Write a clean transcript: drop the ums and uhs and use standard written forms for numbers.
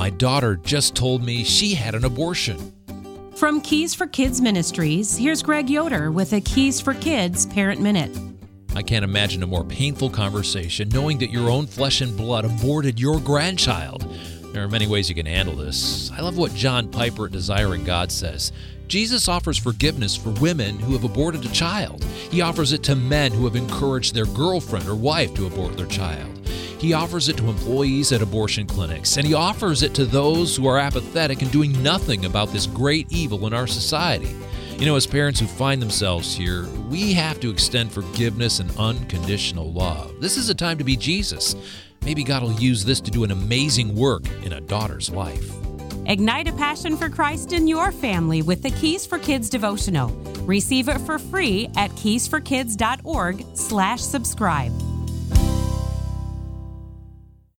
my daughter just told me she had an abortion. From Keys for Kids Ministries, here's Greg Yoder with a Keys for Kids Parent Minute. I can't imagine a more painful conversation knowing that your own flesh and blood aborted your grandchild. There are many ways you can handle this. I love what John Piper at Desiring God says. Jesus offers forgiveness for women who have aborted a child. He offers it to men who have encouraged their girlfriend or wife to abort their child. He offers it to employees at abortion clinics, and he offers it to those who are apathetic and doing nothing about this great evil in our society. You know, as parents who find themselves here, we have to extend forgiveness and unconditional love. This is a time to be Jesus. Maybe God will use this to do an amazing work in a daughter's life. Ignite a passion for Christ in your family with the Keys for Kids devotional. Receive it for free at keysforkids.org/subscribe.